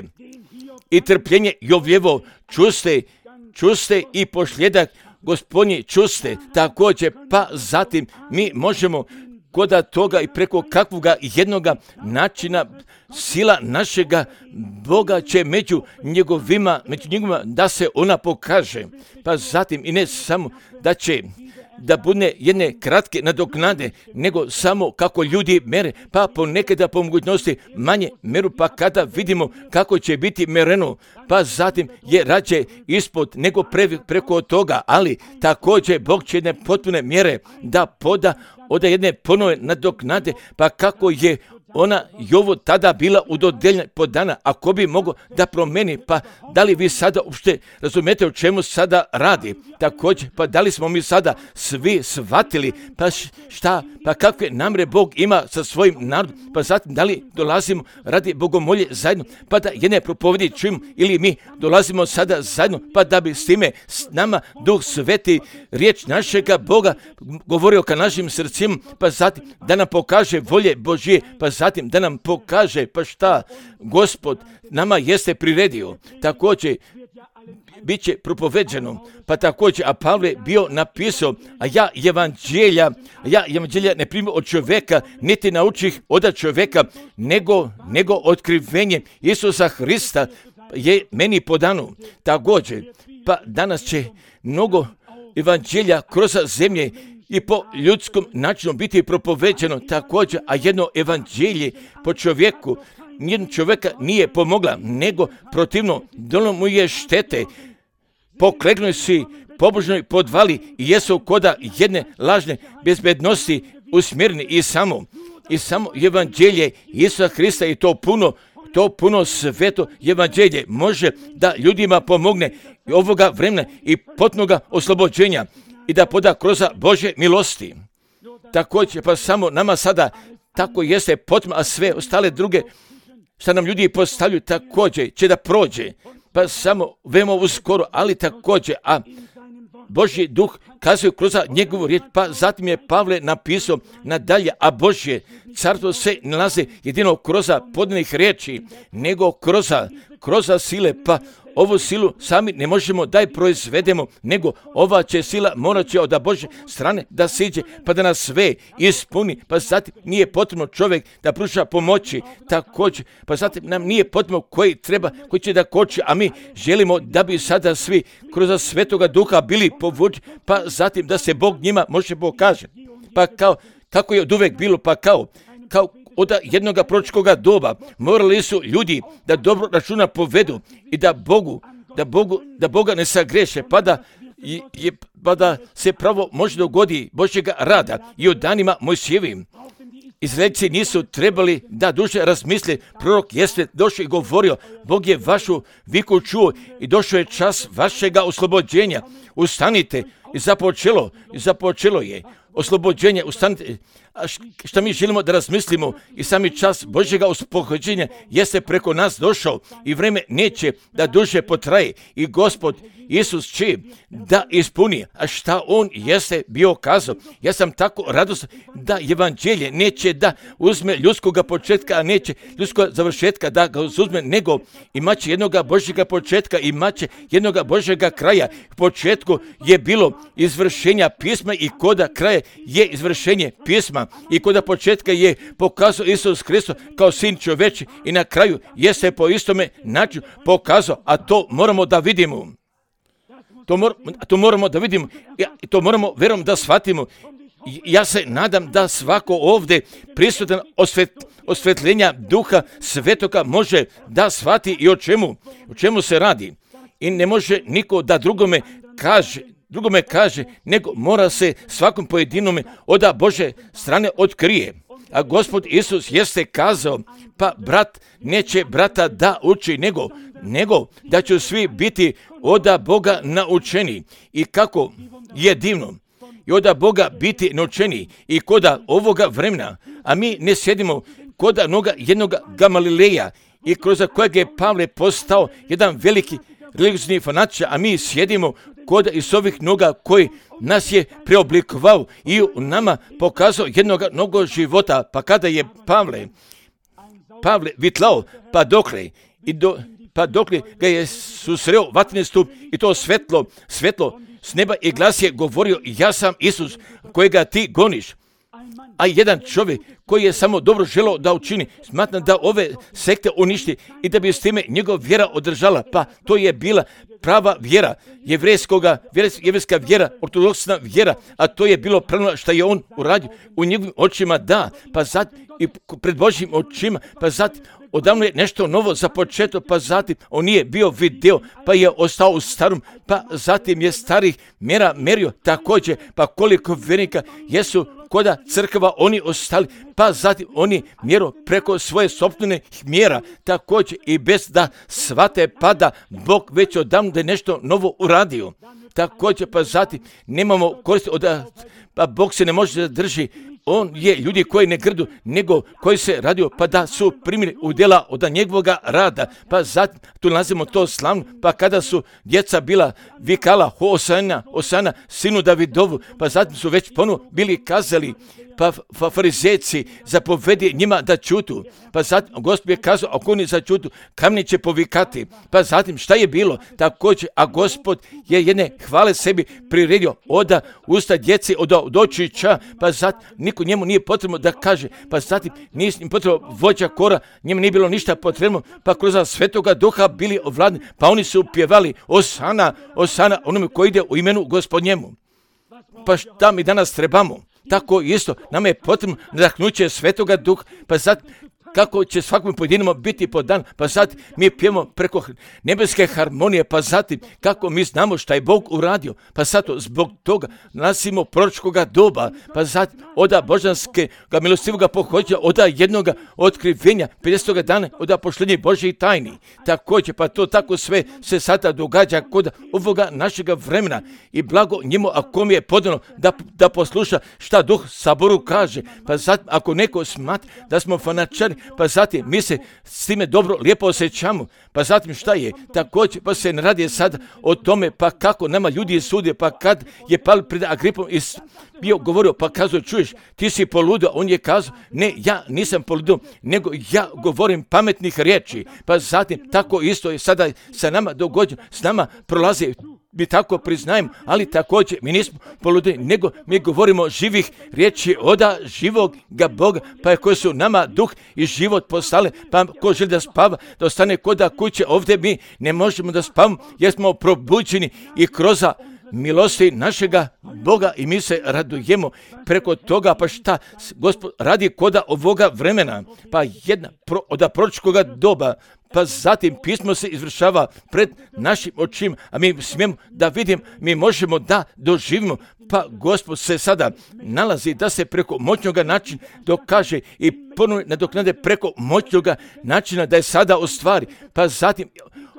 A: i trpljenje Jovljevo čuste, čuste i posljedak Gospodnji čuste, također pa zatim mi možemo koda toga i preko kakvoga jednoga načina sila našega Boga će među njegovima, među njegovima da se ona pokaže. Pa zatim i ne samo da će da bude jedne kratke nadoknade, nego samo kako ljudi mere, pa ponekada po mogućnosti manje meru, pa kada vidimo kako će biti mereno, pa zatim je rađe ispod nego pre, preko toga, ali također Bog će jedne potpune mjere da poda od jedne ponove nadoknade, pa kako je ona Jovo tada bila udodeljena podana, ako bi mogao da promeni, pa da li vi sada uopšte razumijete o čemu sada radi? Također, pa da li smo mi sada svi shvatili, pa šta, pa kakve namre Bog ima sa svojim narodom, pa zatim da li dolazimo radi bogomolje zajedno, pa da jedne propovedi čujemo, ili mi dolazimo sada zajedno, pa da bi s time s nama Duh Sveti riječ našega Boga govorio ka našim srcima, pa zatim da nam pokaže volje Božije, pa zatim da nam pokaže pa šta Gospod nama jeste priredio. Također bit će propoveđeno, pa također, a Pavle bio napisao, a ja evanđelja, ja evanđelja ne primim od čovjeka, niti naučih od čovjeka, nego, nego otkrivenje Isusa Hrista je meni podano. Također, pa danas će mnogo evanđelja kroz zemlje i po ljudskom načinu biti propoveđeno također, a jedno evanđelje po čovjeku nijednog čovjeka nije pomogla, nego protivno donijelo mu je štete. Poklegnuli si pobožnoj podvali i jesu koda jedne lažne bezbednosti usmjereni i samo i samo evanđelje Isusa Hrista i to puno to puno sveto evanđelje može da ljudima pomogne ovoga vremena i potpunoga oslobođenja i da poda kroz Božje milosti. Također pa samo nama sada tako jeste potrebno, a sve ostale druge što nam ljudi postavljaju također će da prođe, pa samo veoma uskoro, ali također, a Božji duh kazuje kroz njegovu riječ, pa zatim je Pavle napisao nadalje, a Božje carstvo se nalazi jedino kroz podanih riječi, nego kroz, kroz sile, pa ovu silu sami ne možemo da je proizvedemo, nego ova će sila morat će od Božje strane da siđe, pa da nas sve ispuni, pa zatim nije potrebno čovjek da pruža pomoći, također, pa zatim nam nije potrebno koji treba, koji će da koči, a mi želimo da bi sada svi kroz Svetoga Duha bili povuči, pa zatim da se Bog njima može pokaže, pa kao, kako je od uvek bilo, pa kao, kao od jednoga proročkoga doba morali su ljudi da dobro računa povedu i da Bogu, da Bogu, da Boga ne sagreše, pa da, je, pa da se pravo može dogodi Božjega rada i u danima Mojsijevim. Izraelci nisu trebali da duže razmisle, prorok jeste došao i govorio, Bog je vašu viku čuo i došao je čas vašega oslobođenja. Ustanite i započelo, i započelo je. oslobođenja, ustanite. A šta mi želimo da razmislimo i sami čas Božjega oslobođenja jeste preko nas došao i vreme neće da duže potraje i Gospod Isus će da ispuni, a šta on jeste bio kazao. Ja sam tako radostan da evanđelje neće da uzme ljudskoga početka, a neće ljudskog završetka da ga uzme, nego imaće jednoga Božjega početka, imaće jednoga Božjega kraja. U početku je bilo izvršenja pisma i koda kraja je izvršenje pisma i koda početka je pokazao Isus Hristos kao sin čoveči i na kraju jeste po istome načinu pokazao, a to moramo da vidimo. To, mor, to moramo da vidimo i to moramo verom da shvatimo. Ja se nadam da svako ovdje prisutan osvet, osvetljenja Duha Svetoga može da shvati i o čemu, o čemu se radi. I ne može niko da drugome kaže, drugome kaže, nego mora se svakom pojedinome od Bože strane otkrije. A Gospod Isus jeste kazao, pa brat neće brata da uči, nego, nego da će svi biti od Boga naučeni. I kako je divno i od Boga biti naučeni i koda ovoga vremena, a mi ne sjedimo koda noga jednoga Gamalileja i kroz kojeg je Pavle postao jedan veliki religiozni fanatičar, a mi sjedimo kod iz ovih noga koji nas je preoblikovao i u nama pokazao jednog novog života. Pa kada je Pavle, Pavle vitlao, pa dokle, i do, pa dokle ga je susreo vatreni stup i to svetlo, svetlo s neba i glas je govorio, ja sam Isus kojega ti goniš. A jedan čovjek koji je samo dobro želeo da učini, smatram da ove sekte uništi i da bi s time njegov vjera održala, pa to je bila prava vjera, jevrejskoga, jevrejska vjera, ortodoksna vjera, a to je bilo pravno što je on uradio u njegovim očima, da, pa zatim i pred Božjim očima, pa zatim odavno je nešto novo započeto, pa zatim on nije bio video, pa je ostao u starom, pa zatim je starih mjera merio također, pa koliko vjernika jesu koda crkva oni ostali, pa zatim oni mjeru preko svoje sopstvene mjera, također i bez da shvate pa da Bog već odavno da je nešto novo uradio. Također pa zatim nemamo koristi od, pa Bog se ne može zadrži. On je ljudi koji ne grdu, nego koji se radio, pa da su primili udjela od njegovoga rada. Pa zatim tu nalazimo to slavno, pa kada su djeca bila vikala Hosana, Hosana, sinu Davidovu, pa zatim su već ponovo bili kazali, pa farizejci zapovedi njima da čutu. Pa zatim Gospod je kazao, ako oni začutu, kamni će povikati. Pa zatim šta je bilo? Također, a Gospod je jedne hvale sebi priredio oda usta djeci od, od očića, pa zatim niko njemu nije potrebno da kaže, pa zatim nije im potrebno vođa kora, njemu nije bilo ništa potrebno, pa kroz Svetoga Duha bili ovladni, pa oni su pjevali Osana, Osana, onome koji ide u imenu Gospodnjemu. Pa šta mi danas trebamo? Tako isto, nama je potrebno nadahnuće Svetoga Duha, pa sad kako će svakom pojedinому biti podan, pa sad mi pijemo preko nebeske harmonije, pa zatim kako mi znamo šta je Bog uradio, pa sad zbog toga nasimo proročkoga doba, pa zatim oda božanske milostivoga pohođa, oda jednoga otkrivenja, pedesetoga dana, oda pošljenja Božjih tajni. Također, pa to tako sve se sada događa kod ovoga našega vremena i blago njemu ako mi je podano da, da posluša šta Duh Saboru kaže, pa zatim ako neko smatra da smo fanatičari, pa zatim mi se s time dobro, lijepo osjećamo, pa zatim šta je, također pa se ne radi sad o tome, pa kako nama ljudi sude, pa kad je pal pred Agripom i bio govorio, pa kazao, čuješ, ti si poludio, on je kazao, ne, ja nisam poludio, nego ja govorim pametnih riječi, pa zatim tako isto je sada sa nama dogođeno, s nama prolazi, mi tako priznajem, ali također mi nismo poludili, nego mi govorimo živih riječi oda živoga Boga, pa koji su nama duh i život postale, pa ko želi da spava, da ostane koda kuće, ovdje mi ne možemo da spavamo, jer smo probuđeni i kroz milosti našega Boga i mi se radujemo preko toga, pa šta Gospod radi koda ovoga vremena, pa jedna pro, od proročkoga doba, pa zatim pismo se izvršava pred našim očima, a mi smijemo da vidimo, mi možemo da doživimo, pa Gospod se sada nalazi da se preko moćnoga načina dokaže i ponovno nadoknade preko moćnoga načina da je sada ostvari, pa zatim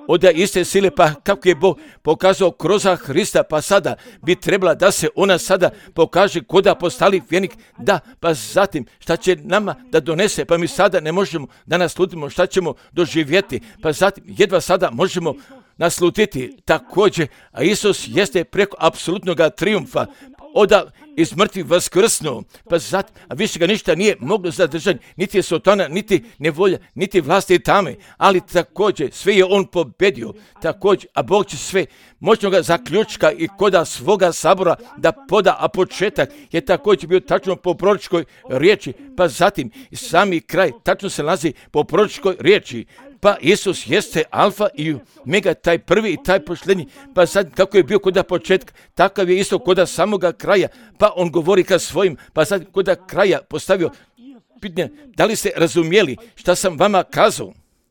A: od iste sile, pa kako je Bog pokazao kroz Hrista, pa sada bi trebala da se ona sada pokaže koda postali vjernik, da, pa zatim šta će nama da donese, pa mi sada ne možemo da naslutimo šta ćemo doživjeti, pa zatim jedva sada možemo naslutiti također, a Isus jeste preko apsolutnog trijumfa, oda iz mrtvih vaskrsnuo, pa zatim, a više ga ništa nije moglo zadržati, niti je sotana, niti nevolja, niti vlasti tame, ali također sve je on pobedio, također, a Bog će sve moćnoga zaključka i koda svoga sabora da poda, a početak je također bio tačno po proročkoj riječi, pa zatim i sami kraj tačno se nalazi po proročkoj riječi. Pa Isus jeste alfa i omega, taj prvi i taj posljednji, pa sad kako je bio koda početka, takav je isto koda samoga kraja, pa on govori ka svojim, pa sad koda kraja postavio pitanje, da li ste razumjeli šta sam vama kazao?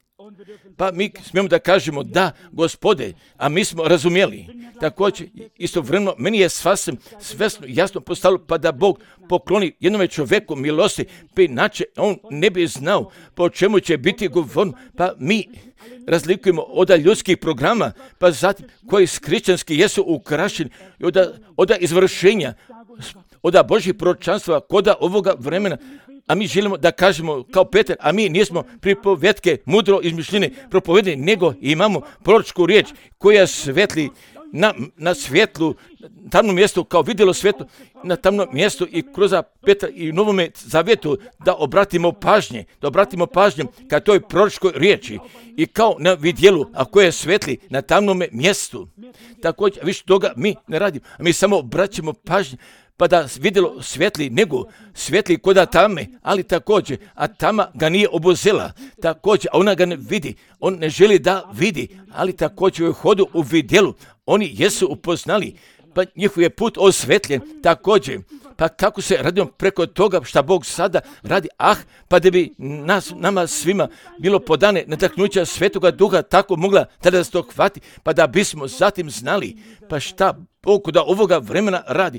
A: Pa mi smijemo da kažemo da, Gospode, a mi smo razumjeli. Također, istovremeno, meni je sasvim svesno jasno postalo, pa da Bog pokloni jednome čovjeku milosti, pa inače on ne bi znao po čemu će biti govorno, pa mi razlikujemo od ljudskih programa, pa zatim koji hrišćanski jesu ukrašeni od, od izvršenja, od Božjih proročanstva, koda ovoga vremena, a mi želimo da kažemo kao Petar, a mi nismo pripovetke mudro izmišljene propovedene, nego imamo proročku riječ koja svetli na, na svjetlu, tamnom mjestu, kao vidjelo svjetlo na tamnom mjestu i kroz Petra i u Novome zavjetu da obratimo pažnje, da obratimo pažnje ka toj proročkoj riječi i kao na vidjelu, a koje svetli na tamnom mjestu. Također, više toga mi ne radimo, a mi samo obraćamo pažnje, pa da vidjelo svetli, nego svetli koda tame, ali također, a tama ga nije obuzela, također, a ona ga ne vidi, on ne želi da vidi, ali također u hodu u vidjelu, oni jesu upoznali, pa njihov je put osvetljen, također, pa kako se radimo preko toga šta Bog sada radi, ah, pa da bi nas, nama svima bilo podane nadahnuća Svetoga Duha, tako mogla tada se to hvati, pa da bismo zatim znali, pa šta Bog da ovoga vremena radi.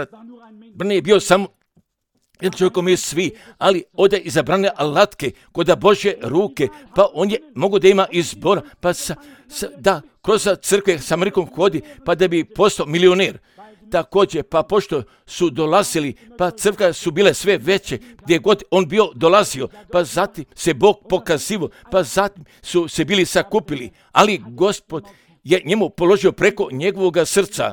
A: Brne je bio samo jedan čovjekom je svi, ali ode izabrane alatke kod Božje ruke, pa on je mogu da ima izbora, pa sa, sa, da kroz crkve sa Amerikom hodi, pa da bi postao milioner. Također, pa pošto su dolazili, pa crkve su bile sve veće, gdje god on bio dolazio, pa zatim se Bog pokazivo, pa zatim su se bili sakupili, ali Gospod je njemu položio preko njegovog srca.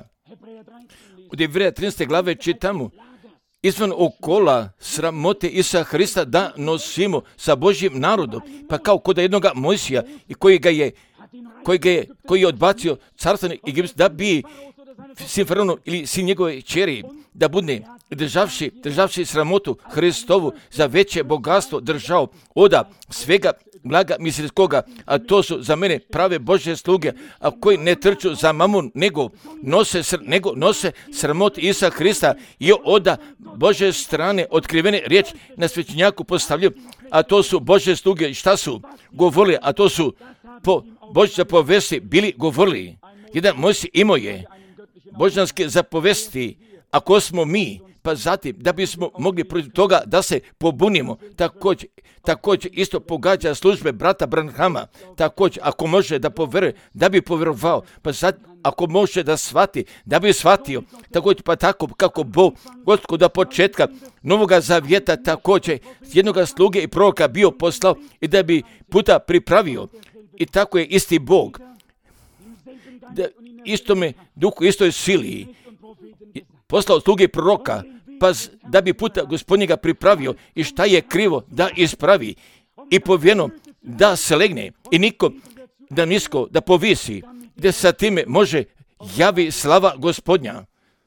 A: U Jevreja trinaeste glave čitamo, izvan okola sramote Isusa Hrista da nosimo sa Božjim narodom, pa kao kod jednoga Mojsija i koji ga je, koji ga je, koji je odbacio carstvo Egipta da bi sin Faraonu ili sin njegove kćeri da bude državši, državši sramotu Hristovu za veće bogatstvo držao oda svega blaga mislitskoga, a to su za mene prave Božje sluge, a koji ne trču za mamun, nego nose, sr, nego nose sramot Isusa Hrista i oda Božje strane otkrivene riječi na svećenjaku postavljaju, a to su Božje sluge. Šta su govorili, a to su po Božje zapovesti bili govorili. Jedan Mojsij imao je božanske zapovesti, ako smo mi, pa zatim da bismo mogli protiv toga da se pobunimo, također, također isto pogađa službe brata Branhama, također ako može da poveruje, da bi povjerovao, pa zatim ako može da shvati, da bi shvatio, također pa tako kako Bog od do početka Novoga zavjeta također jednoga sluge i proroka bio poslao i da bi puta pripravio. I tako je isti Bog, da istome duhu, istoj sili poslao sluge i proroka, pa da bi puta Gospodnjega pripravio i šta je krivo da ispravi i povijeno da se legne i niko da nisko da povisi, gdje sa time može javi slava Gospodnja.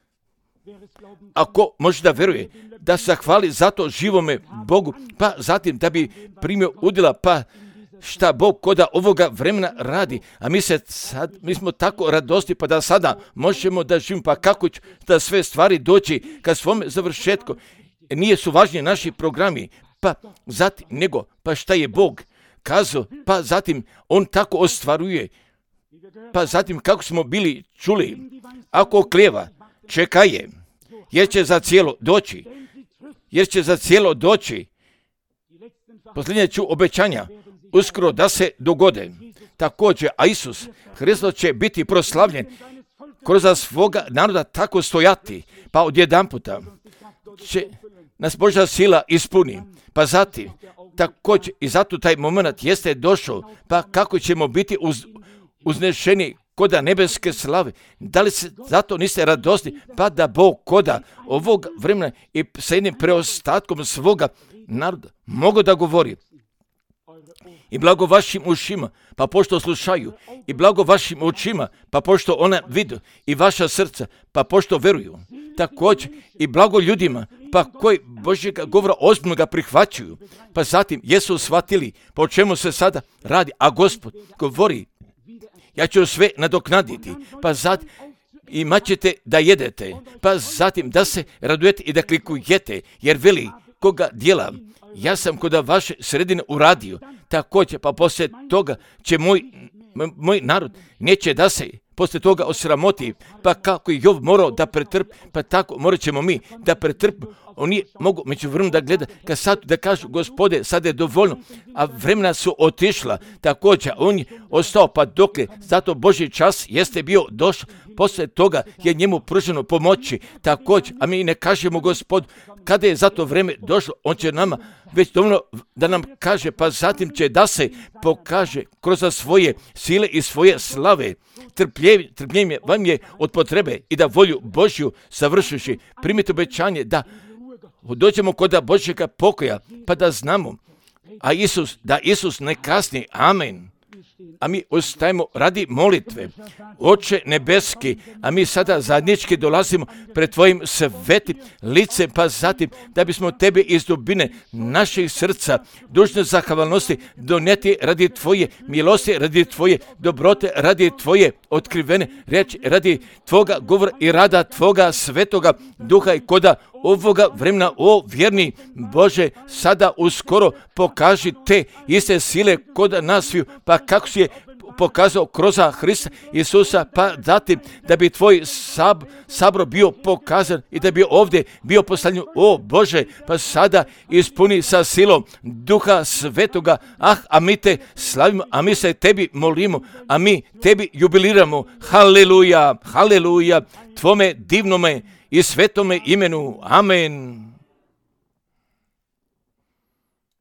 A: Ako može da veruje, da se hvali zato živome Bogu, pa zatim da bi primio udjela, pa šta Bog koda ovoga vremena radi, a mi se sad, mi smo tako radosti, pa da sada možemo da živimo, pa kako će da sve stvari doći ka svome završetku. Nije su važni naši programi, pa zatim, nego, pa šta je Bog kazao, pa zatim on tako ostvaruje, pa zatim kako smo bili čuli, ako oklijeva, čekaj je, jer će za cijelo doći, jer će za cijelo doći, posljednje ću obećanja, uskoro da se dogode. također, a Isus Hristos će biti proslavljen kroz svoga naroda tako stojati, pa odjedanputa će nas Božja sila ispuni. Pa zatim, također, i zato taj moment jeste došao, pa kako ćemo biti uz, uznešeni koda nebeske slave. Da li se zato niste radosni, pa da Bog koda ovog vremena i sa jednim preostatkom svoga naroda mogu da govori. I blago vašim ušima, pa pošto slušaju, i blago vašim očima, pa pošto ona vidu, i vaša srca, pa pošto veruju. Također, i blago ljudima, pa koji Božjega govora ozbiljno ga prihvaćaju, pa zatim jesu shvatili po čemu se sada radi, a Gospod govori, ja ću sve nadoknaditi, pa zatim imat ćete da jedete, pa zatim da se radujete i da klikujete, jer veli koga djela, ja sam koda vaše sredine uradio, također, pa poslije toga će moj, moj narod neće da se poslije toga osramoti, pa kako je Jov morao da pretrpi, pa tako morat ćemo mi da pretrpimo. Oni mogu među vremenu da gleda, kad sad da kažu, Gospode, sad je dovoljno, a vremena su otišla, također, on je ostao, pa dokle, zato Božji čas jeste bio došao, poslije toga je njemu pruženo pomoći, također, a mi ne kažemo Gospodu, kada je za to vrijeme došlo, on će nama već dovoljno da nam kaže, pa zatim će da se pokaže kroz svoje sile i svoje slave. Trpljenje, trpljenje vam je od potrebe i da volju Božju savršujući, primite obećanje da dođemo kod Božjega pokoja, pa da znamo, a Isus, da Isus ne kasni, amen. A mi ostajemo radi molitve. Oče nebeski, a mi sada zajednički dolazimo pred tvojim svetim licem, pa zatim da bismo tebe iz dubine naših srca dužne zahvalnosti donijeti radi tvoje milosti, radi tvoje dobrote, radi tvoje otkrivene riječi, radi tvoga govora i rada tvoga svetoga duha i koda ovoga vremena, o vjerni Bože, sada uskoro pokaži te iste sile kod nas sviju, pa kako si je pokazao kroz Hrista Isusa, pa zatim da bi tvoj sab, sabor bio pokazan i da bi ovdje bio postavljen, o Bože, pa sada ispuni sa silom Duha Svetoga, ah, a mi te slavimo, a mi se tebi molimo, a mi tebi jubiliramo, haleluja, haleluja, tvome divnome i svetome imenu, amen.